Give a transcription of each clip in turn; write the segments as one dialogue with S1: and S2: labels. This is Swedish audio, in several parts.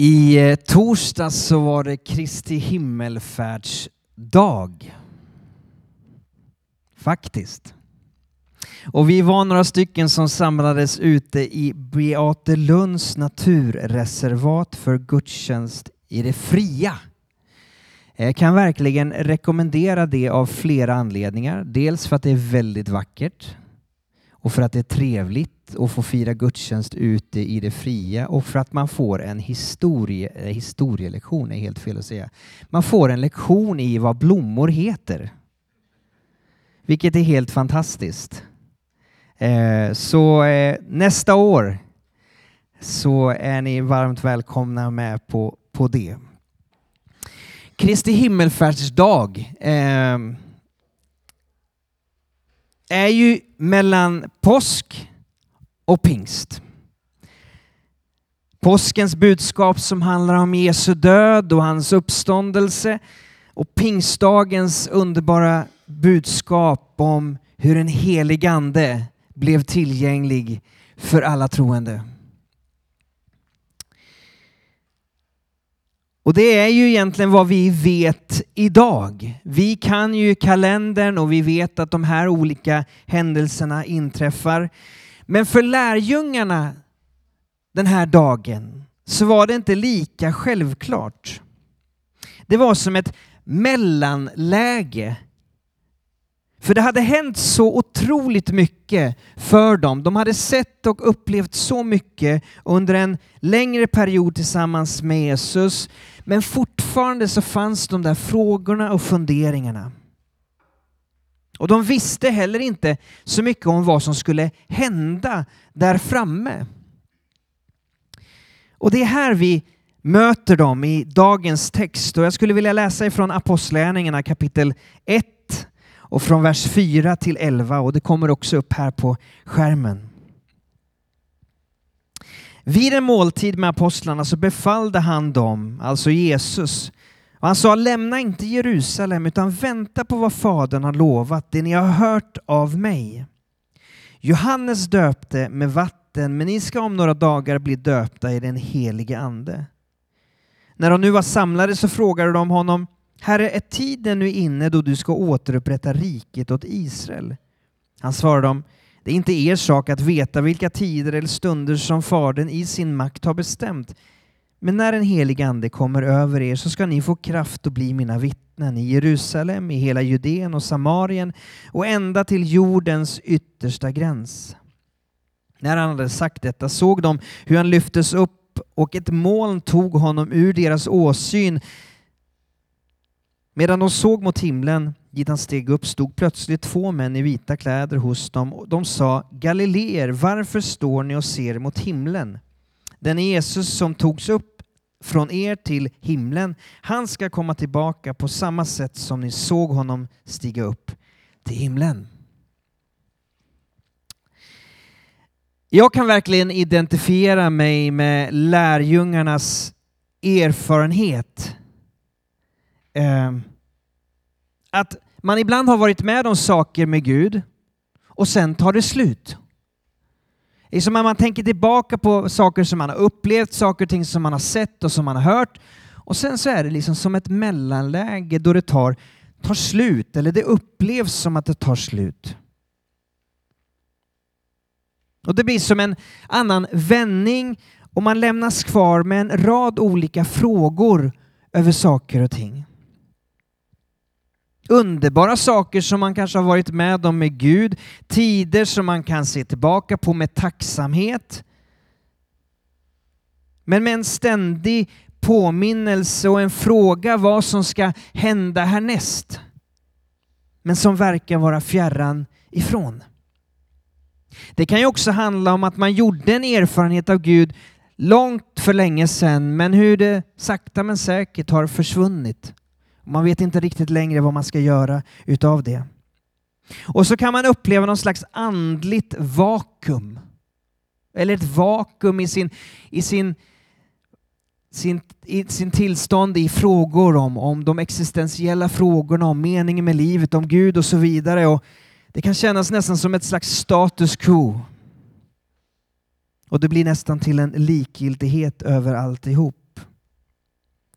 S1: I torsdags så var det Kristi himmelfärdsdag. Faktiskt. Och vi var några stycken som samlades ute i Beaterlunds naturreservat för gudstjänst i det fria. Jag kan verkligen rekommendera det av flera anledningar. Dels för att det är väldigt vackert. Och för att det är trevligt att få fira gudstjänst ute i det fria. Och för att man får en historielektion, är helt fel att säga. Man får en lektion i vad blommor heter. Vilket är helt fantastiskt. Så nästa år så är ni varmt välkomna med på det. Kristi himmelfärdsdag är ju mellan påsk och pingst. Påskens budskap som handlar om Jesu död och hans uppståndelse. Och pingstdagens underbara budskap om hur en helig ande blev tillgänglig för alla troende. Och det är ju egentligen vad vi vet idag. Vi kan ju kalendern och vi vet att de här olika händelserna inträffar. Men för lärjungarna den här dagen så var det inte lika självklart. Det var som ett mellanläge. För det hade hänt så otroligt mycket för dem. De hade sett och upplevt så mycket under en längre period tillsammans med Jesus. Men fortfarande så fanns de där frågorna och funderingarna. Och de visste heller inte så mycket om vad som skulle hända där framme. Och det är här vi möter dem i dagens text. Och jag skulle vilja läsa ifrån Apostlagärningarna kapitel 1. Och från vers 4 till 11, och det kommer också upp här på skärmen. Vid en måltid med apostlarna så befallde han dem, alltså Jesus. Och han sa, lämna inte Jerusalem utan vänta på vad Fadern har lovat, det ni har hört av mig. Johannes döpte med vatten, men ni ska om några dagar bli döpta i den helige ande. När de nu var samlade så frågade de honom, Herre, är tiden nu inne då du ska återupprätta riket åt Israel? Han svarade dem, det är inte er sak att veta vilka tider eller stunder som Fadern i sin makt har bestämt. Men när en helig ande kommer över er så ska ni få kraft att bli mina vittnen i Jerusalem, i hela Judeen och Samarien och ända till jordens yttersta gräns. När han hade sagt detta såg de hur han lyftes upp och ett moln tog honom ur deras åsyn. Medan de såg mot himlen, dit han steg upp, stod plötsligt 2 män i vita kläder hos dem. Och de sa, Galileer, varför står ni och ser mot himlen? Den Jesus som togs upp från er till himlen, han ska komma tillbaka på samma sätt som ni såg honom stiga upp till himlen. Jag kan verkligen identifiera mig med lärjungarnas erfarenhet. Att man ibland har varit med om saker med Gud och sen tar det slut. Det är som att man tänker tillbaka på saker som man har upplevt, saker och ting som man har sett och som man har hört. Och sen så är det liksom som ett mellanläge då det tar slut, eller det upplevs som att det tar slut. Och det blir som en annan vändning och man lämnas kvar med en rad olika frågor över saker och ting. Underbara saker som man kanske har varit med om med Gud. Tider som man kan se tillbaka på med tacksamhet. Men med en ständig påminnelse och en fråga vad som ska hända härnäst. Men som verkar vara fjärran ifrån. Det kan ju också handla om att man gjorde en erfarenhet av Gud långt för länge sedan. Men hur det sakta men säkert har försvunnit. Man vet inte riktigt längre vad man ska göra utav det. Och så kan man uppleva någon slags andligt vakuum. Eller ett vakuum i sin tillstånd i frågor om de existentiella frågorna, om meningen med livet, om Gud och så vidare. Och det kan kännas nästan som ett slags status quo. Och det blir nästan till en likgiltighet över alltihop.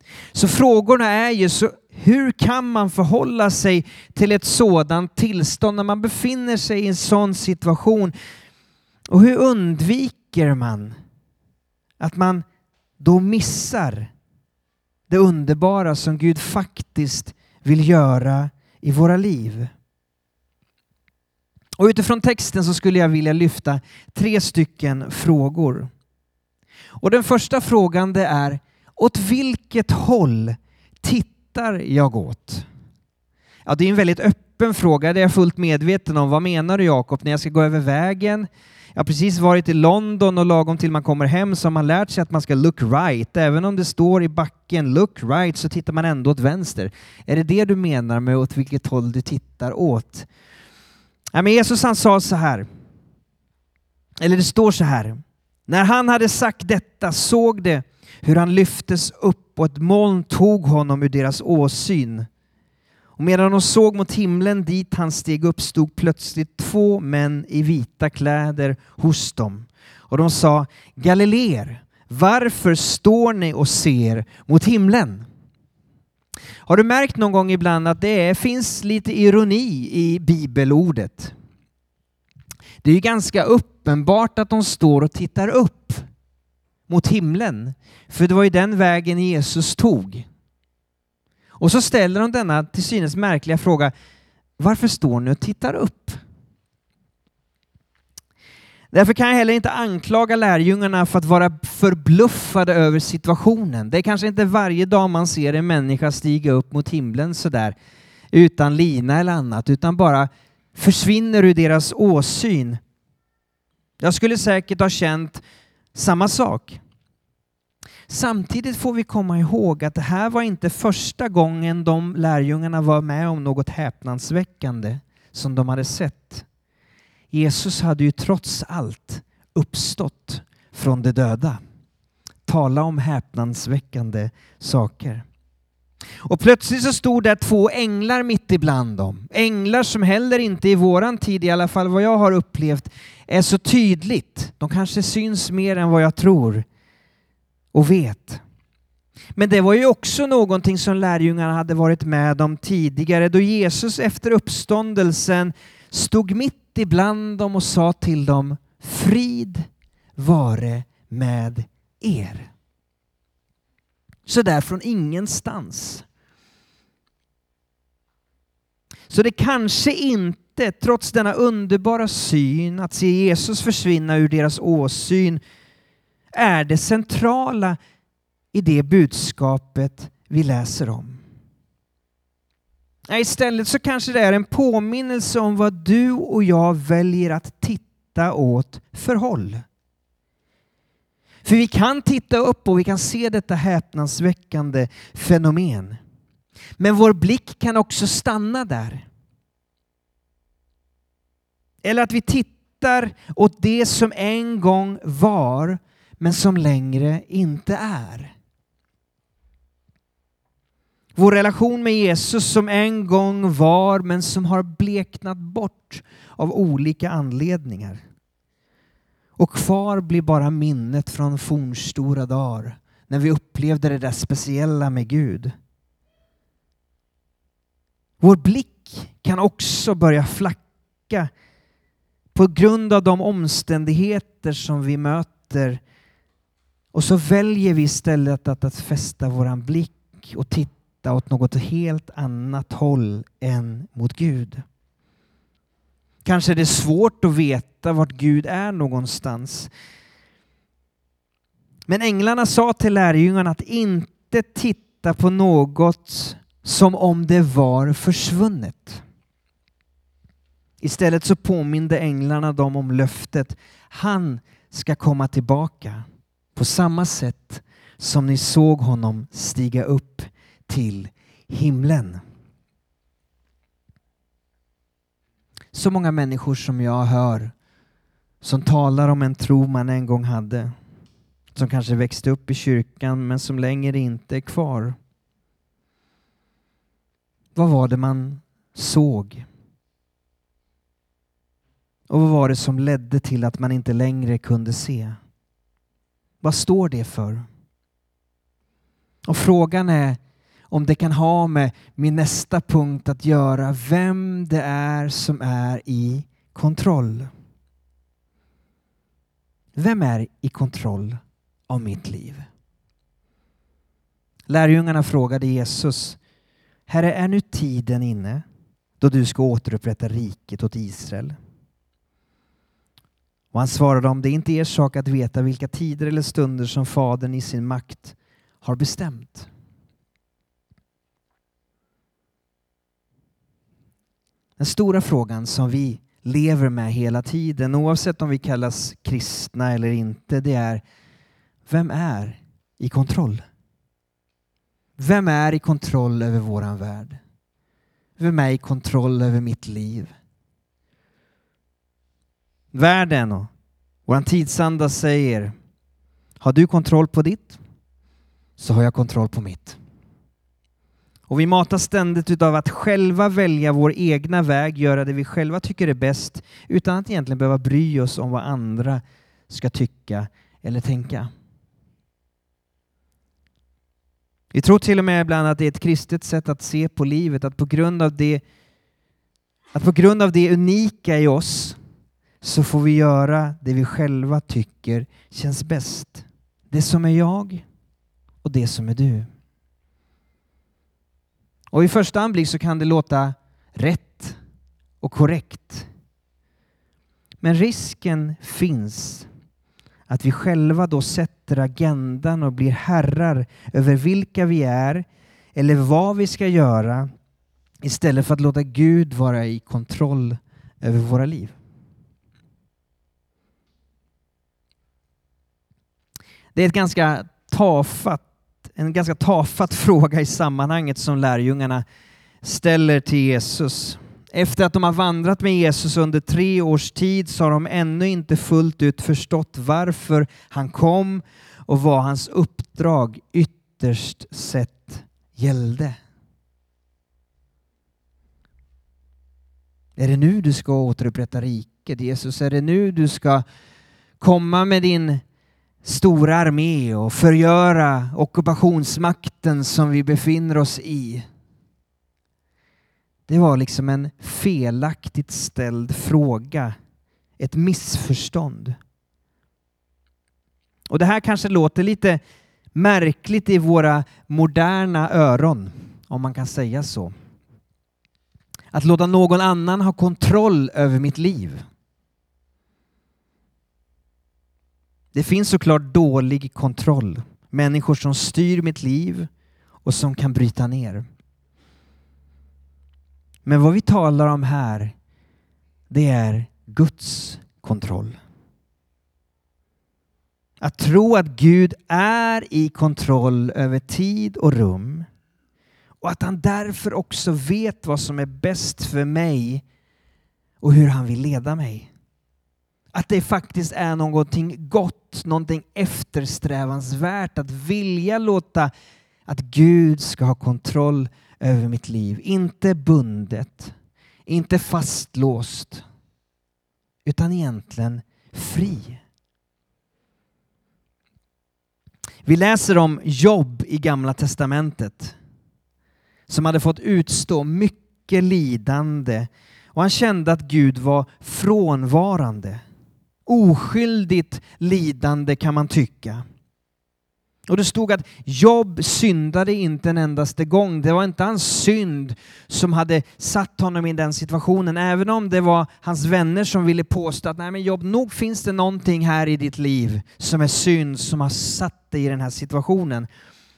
S1: Så frågorna är ju, så hur kan man förhålla sig till ett sådant tillstånd när man befinner sig i en sån situation? Och hur undviker man att man då missar det underbara som Gud faktiskt vill göra i våra liv? Och utifrån texten så skulle jag vilja lyfta 3 stycken frågor. Och den första frågan det är: åt vilket håll tittar jag åt? Ja, det är en väldigt öppen fråga, det är jag fullt medveten om. Vad menar du, Jakob, när jag ska gå över vägen? Jag har precis varit i London och lagom till man kommer hem så har man lärt sig att man ska look right. Även om det står i backen look right så tittar man ändå åt vänster. Är det det du menar med åt vilket håll du tittar åt? Ja, men Jesus han sa så här. Eller det står så här. När han hade sagt detta såg det hur han lyftes upp och ett moln tog honom ur deras åsyn. Och medan de såg mot himlen dit han steg upp stod plötsligt 2 män i vita kläder hos dem. Och de sa: Galileer, varför står ni och ser mot himlen? Har du märkt någon gång ibland att det finns lite ironi i bibelordet? Det är ju ganska uppenbart att de står och tittar upp mot himlen. För det var ju den vägen Jesus tog. Och så ställer de denna till synes märkliga fråga: varför står ni och tittar upp? Därför kan jag heller inte anklaga lärjungarna för att vara förbluffade över situationen. Det är kanske inte varje dag man ser en människa stiga upp mot himlen sådär utan lina eller annat, utan bara försvinner ur deras åsyn. Jag skulle säkert ha känt samma sak. Samtidigt får vi komma ihåg att det här var inte första gången de lärjungarna var med om något häpnadsväckande som de hade sett. Jesus hade ju trots allt uppstått från de döda. Tala om häpnadsväckande saker. Och plötsligt så stod där 2 änglar mitt ibland dem. Änglar som heller inte i våran tid, i alla fall vad jag har upplevt, är så tydligt. De kanske syns mer än vad jag tror och vet. Men det var ju också någonting som lärjungarna hade varit med om tidigare, då Jesus efter uppståndelsen stod mitt ibland dem och sa till dem: frid vare med er. Så där från ingenstans. Så det kanske inte, trots denna underbara syn, att se Jesus försvinna ur deras åsyn, är det centrala i det budskapet vi läser om. Istället så kanske det är en påminnelse om vad du och jag väljer att titta åt för håll. För vi kan titta upp och vi kan se detta häpnadsväckande fenomen. Men vår blick kan också stanna där. Eller att vi tittar åt det som en gång var men som längre inte är. Vår relation med Jesus som en gång var men som har bleknat bort av olika anledningar. Och kvar blir bara minnet från fornstora dagar när vi upplevde det där speciella med Gud. Vår blick kan också börja flacka på grund av de omständigheter som vi möter. Och så väljer vi istället att fästa våran blick och titta åt något helt annat håll än mot Gud. Kanske är det svårt att veta vart Gud är någonstans. Men änglarna sa till lärjungarna att inte titta på något som om det var försvunnet. Istället så påminde änglarna dem om löftet: han ska komma tillbaka på samma sätt som ni såg honom stiga upp till himlen. Så många människor som jag hör som talar om en tro man en gång hade, som kanske växte upp i kyrkan men som längre inte är kvar. Vad var det man såg? Och vad var det som ledde till att man inte längre kunde se? Vad står det för? Och frågan är om det kan ha med min nästa punkt att göra, vem det är som är i kontroll. Vem är i kontroll av mitt liv? Lärjungarna frågade Jesus: Herre, är nu tiden inne då du ska återupprätta riket åt Israel? Och han svarade dem: det är inte er sak att veta vilka tider eller stunder som Fadern i sin makt har bestämt. Den stora frågan som vi lever med hela tiden, oavsett om vi kallas kristna eller inte, det är: vem är i kontroll? Vem är i kontroll över våran värld? Vem är i kontroll över mitt liv? Världen och våran tidsanda säger: har du kontroll på ditt, så har jag kontroll på mitt. Och vi matas ständigt utav att själva välja vår egna väg, göra det vi själva tycker är bäst, utan att egentligen behöva bry oss om vad andra ska tycka eller tänka. Vi tror till och med ibland att det är ett kristet sätt att se på livet, att på grund av det unika i oss så får vi göra det vi själva tycker känns bäst. Det som är jag och det som är du. Och i första anblick så kan det låta rätt och korrekt. Men risken finns att vi själva då sätter agendan och blir herrar över vilka vi är eller vad vi ska göra, istället för att låta Gud vara i kontroll över våra liv. Det är en ganska tafatt fråga i sammanhanget som lärjungarna ställer till Jesus. Efter att de har vandrat med Jesus under 3 års tid så har de ännu inte fullt ut förstått varför han kom och vad hans uppdrag ytterst sett gällde. Är det nu du ska återupprätta riket, Jesus? Är det nu du ska komma med din stora armé och förgöra ockupationsmakten som vi befinner oss i? Det var liksom en felaktigt ställd fråga. Ett missförstånd. Och det här kanske låter lite märkligt i våra moderna öron, om man kan säga så. Att låta någon annan ha kontroll över mitt liv. Det finns såklart dålig kontroll. Människor som styr mitt liv och som kan bryta ner. Men vad vi talar om här, det är Guds kontroll. Att tro att Gud är i kontroll över tid och rum och att han därför också vet vad som är bäst för mig och hur han vill leda mig. Att det faktiskt är någonting gott, någonting eftersträvansvärt att vilja låta att Gud ska ha kontroll över mitt liv. Inte bundet, inte fastlåst, utan egentligen fri. Vi läser om Job i Gamla testamentet som hade fått utstå mycket lidande och han kände att Gud var frånvarande. Oskyldigt lidande kan man tycka. Och det stod att Job syndade inte en endaste gång. Det var inte hans synd som hade satt honom i den situationen. Även om det var hans vänner som ville påstå att nej men Job, nog finns det någonting här i ditt liv som är synd som har satt dig i den här situationen.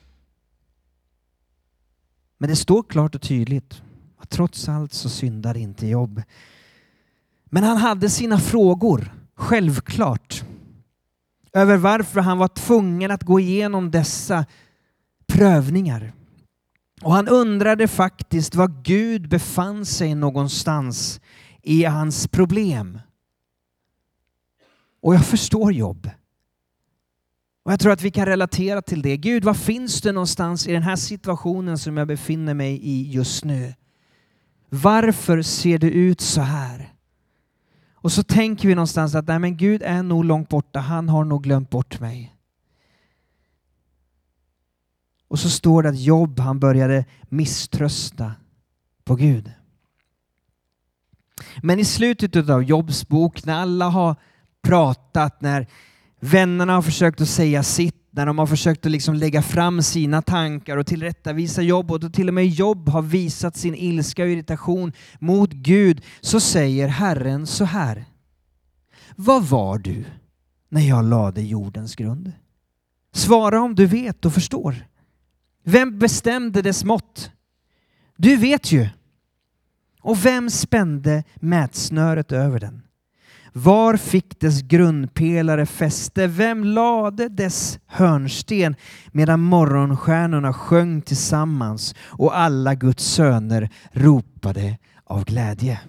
S1: Men det står klart och tydligt att trots allt så syndar inte Job. Men han hade sina frågor, självklart. Över varför han var tvungen att gå igenom dessa prövningar. Och han undrade faktiskt var Gud befann sig någonstans i hans problem. Och jag förstår Job. Och jag tror att vi kan relatera till det. Gud, var finns du någonstans i den här situationen som jag befinner mig i just nu? Varför ser det ut så här? Och så tänker vi någonstans att nej, men Gud är nog långt borta. Han har nog glömt bort mig. Och så står det att Job, han började misströsta på Gud. Men i slutet av Jobs bok, när alla har pratat, när vännerna har försökt att säga sitt, när de har försökt att liksom lägga fram sina tankar och tillrättavisa Job, och till och med Job har visat sin ilska och irritation mot Gud, så säger Herren så här: vad var du när jag lade jordens grund? Svara om du vet och förstår. Vem bestämde dess mått? Du vet ju. Och vem spände mätsnöret över den? Var fick dess grundpelare fäste? Vem lade dess hörnsten medan morgonstjärnorna sjöng tillsammans och alla Guds söner ropade av glädje?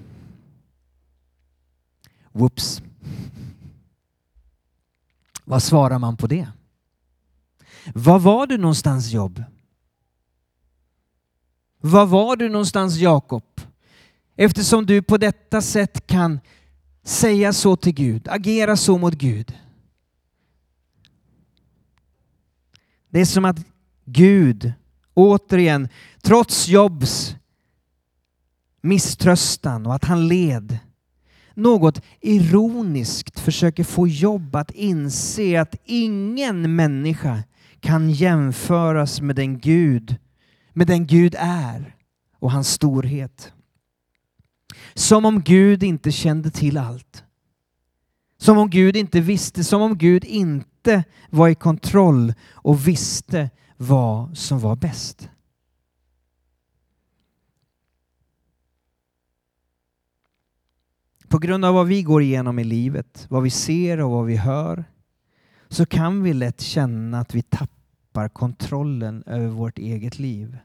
S1: Whoops. Vad svarar man på det? Var var du någonstans, Job? Var var du någonstans, Jakob? Eftersom du på detta sätt kan säga så till Gud, agera så mot Gud. Det är som att Gud återigen, trots Jobs misströstan och att han led, något ironiskt försöker få Job att inse att ingen människa kan jämföras med den Gud är och hans storhet. Som om Gud inte kände till allt. Som om Gud inte visste, som om Gud inte var i kontroll och visste vad som var bäst. På grund av vad vi går igenom i livet, vad vi ser och vad vi hör, så kan vi lätt känna att vi tappar kontrollen över vårt eget liv.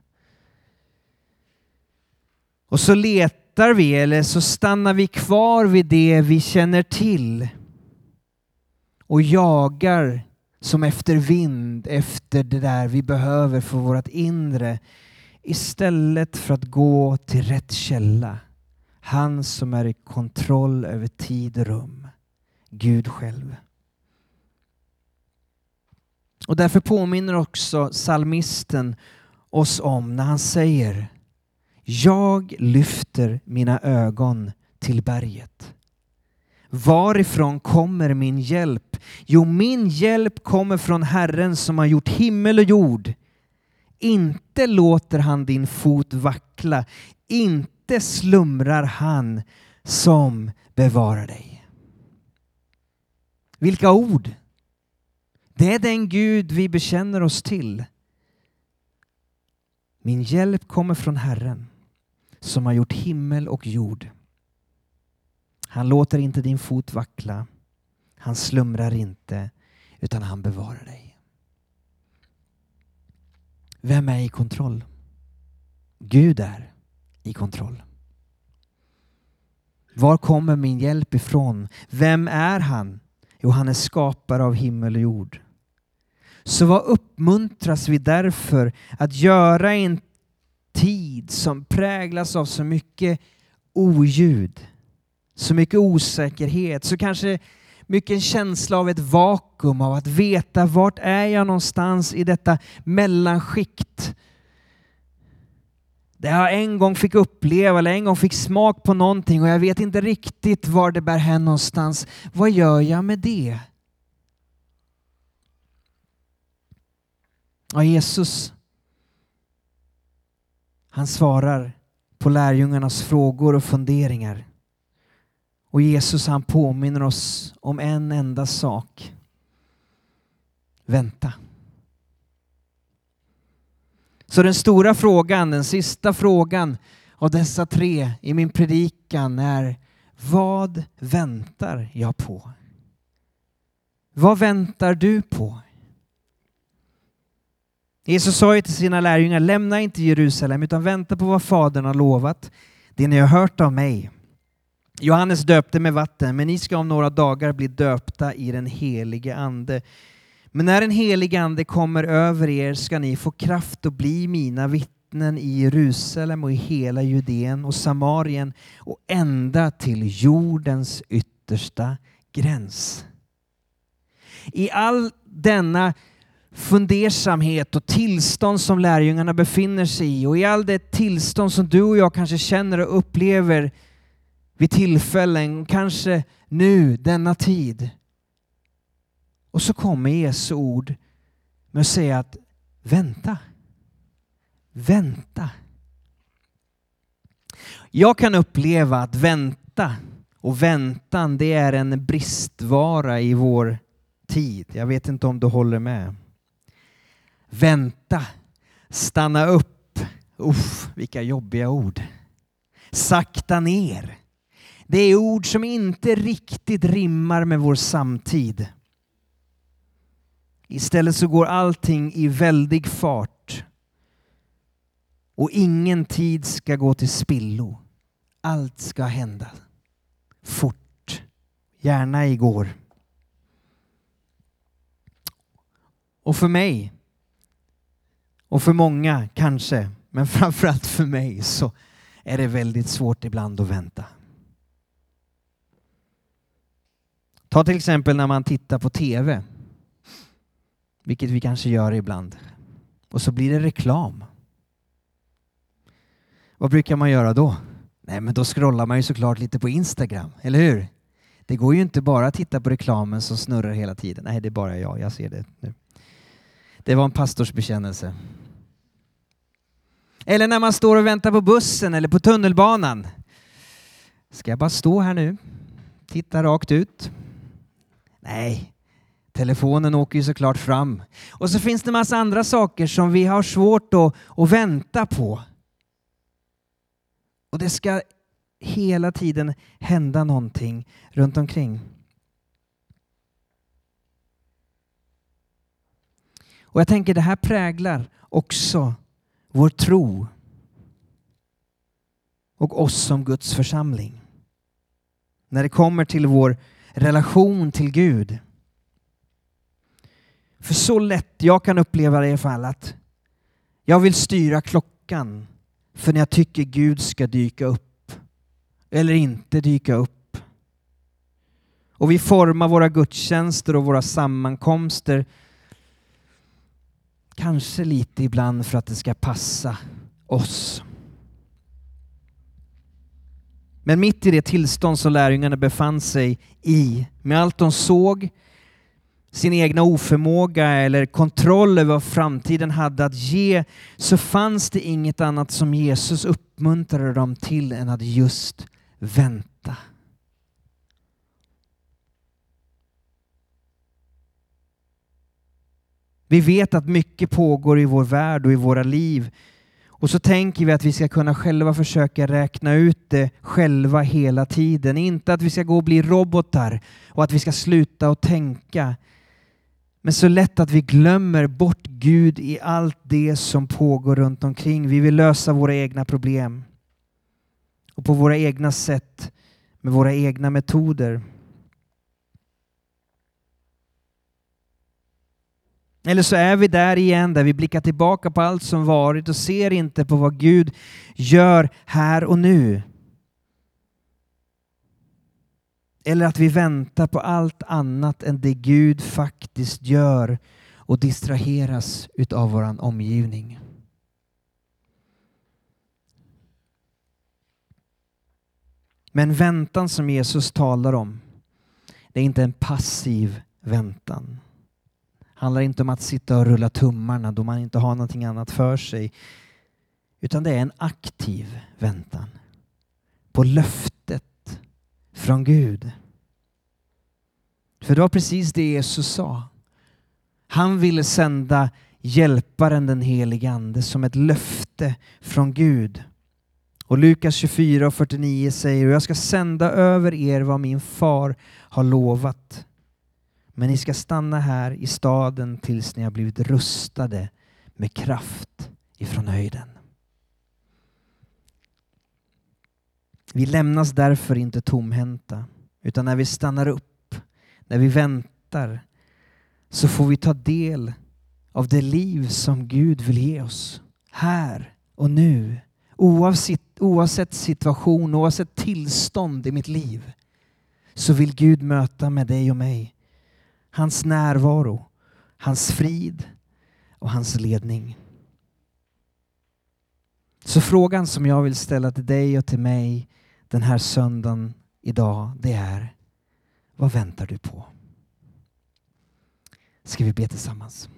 S1: Och så letar vi, eller så stannar vi kvar vid det vi känner till och jagar som efter vind efter det där vi behöver för vårt inre, istället för att gå till rätt källa. Han som är i kontroll över tid och rum. Gud själv. Och därför påminner också psalmisten oss om när han säger: jag lyfter mina ögon till berget. Varifrån kommer min hjälp? Jo, min hjälp kommer från Herren som har gjort himmel och jord. Inte låter han din fot vackla. Inte slumrar han som bevarar dig. Vilka ord! Det är den Gud vi bekänner oss till. Min hjälp kommer från Herren som har gjort himmel och jord. Han låter inte din fot vackla. Han slumrar inte, utan han bevarar dig. Vem är i kontroll? Gud är i kontroll. Var kommer min hjälp ifrån? Vem är han? Jo, han är skapare av himmel och jord. Så vad uppmuntras vi därför att göra en tid som präglas av så mycket oljud, så mycket osäkerhet, så kanske mycket en känsla av ett vakuum, av att veta vart är jag någonstans i detta mellanskikt. Där jag en gång fick uppleva eller en gång fick smak på någonting och jag vet inte riktigt var det bär hän någonstans. Vad gör jag med det? Ja, Jesus, han svarar på lärjungarnas frågor och funderingar. Och Jesus, han påminner oss om en enda sak. Vänta. Så den stora frågan, den sista frågan av dessa tre i min predikan är: vad väntar jag på? Vad väntar du på? Jesus sa ju till sina lärjungar: lämna inte Jerusalem utan vänta på vad Fadern har lovat, det ni har hört av mig. Johannes döpte med vatten, men ni ska om några dagar bli döpta i den helige ande. Men när den helige ande kommer över er ska ni få kraft att bli mina vittnen i Jerusalem och i hela Judeen och Samarien och ända till jordens yttersta gräns. I all denna fundersamhet och tillstånd som lärjungarna befinner sig i, och i all det tillstånd som du och jag kanske känner och upplever vid tillfällen, kanske nu, denna tid. Och så kommer Jesu ord med att säga att vänta. Vänta. Jag kan uppleva att vänta och väntan, det är en bristvara i vår tid. Jag vet inte om du håller med. Vänta, stanna upp. Vilka jobbiga ord. Sakta ner. Det är ord som inte riktigt rimmar med vår samtid. Istället så går allting i väldig fart. Och ingen tid ska gå till spillo. Allt ska hända fort. Gärna igår. Och för mig, och för många kanske, men framförallt för mig, så är det väldigt svårt ibland att vänta. Ta till exempel när man tittar på tv. Vilket vi kanske gör ibland. Och så blir det reklam. Vad brukar man göra då? Nej, men då scrollar man ju såklart lite på Instagram, eller hur? Det går ju inte bara att titta på reklamen som snurrar hela tiden. Nej, det är bara jag ser det nu. Det var en pastorsbekännelse. Eller när man står och väntar på bussen eller på tunnelbanan. Ska jag bara stå här nu? Titta rakt ut? Nej, telefonen åker ju såklart fram. Och så finns det en massa andra saker som vi har svårt att vänta på. Och det ska hela tiden hända någonting runt omkring. Och jag tänker det här präglar också vår tro och oss som Guds församling. När det kommer till vår relation till Gud. För så lätt jag kan uppleva det i alla fall att jag vill styra klockan för när jag tycker Gud ska dyka upp eller inte dyka upp. Och vi formar våra gudstjänster och våra sammankomster kanske lite ibland för att det ska passa oss. Men mitt i det tillstånd som lärjungarna befann sig i, med allt de såg, sin egna oförmåga eller kontroll över vad framtiden hade att ge, så fanns det inget annat som Jesus uppmuntrade dem till än att just vänta. Vi vet att mycket pågår i vår värld och i våra liv. Och så tänker vi att vi ska kunna själva försöka räkna ut det själva hela tiden. Inte att vi ska gå och bli robotar och att vi ska sluta att tänka. Men så lätt att vi glömmer bort Gud i allt det som pågår runt omkring. Vi vill lösa våra egna problem. Och på våra egna sätt, med våra egna metoder. Eller så är vi där igen, där vi blickar tillbaka på allt som varit och ser inte på vad Gud gör här och nu. Eller att vi väntar på allt annat än det Gud faktiskt gör och distraheras utav våran omgivning. Men väntan som Jesus talar om, det är inte en passiv väntan. Det handlar inte om att sitta och rulla tummarna då man inte har någonting annat för sig. Utan det är en aktiv väntan på löftet från Gud. För det var precis det Jesus sa. Han ville sända hjälparen, den helige ande, som ett löfte från Gud. Och Lukas 24:49 säger: jag ska sända över er vad min far har lovat. Men ni ska stanna här i staden tills ni har blivit rustade med kraft ifrån höjden. Vi lämnas därför inte tomhänta, utan när vi stannar upp, när vi väntar, så får vi ta del av det liv som Gud vill ge oss här och nu. Oavsett situation, oavsett tillstånd i mitt liv, så vill Gud möta med dig och mig. Hans närvaro, hans frid, och hans ledning. Så frågan som jag vill ställa till dig och till mig den här söndagen idag, det är: vad väntar du på? Ska vi be tillsammans?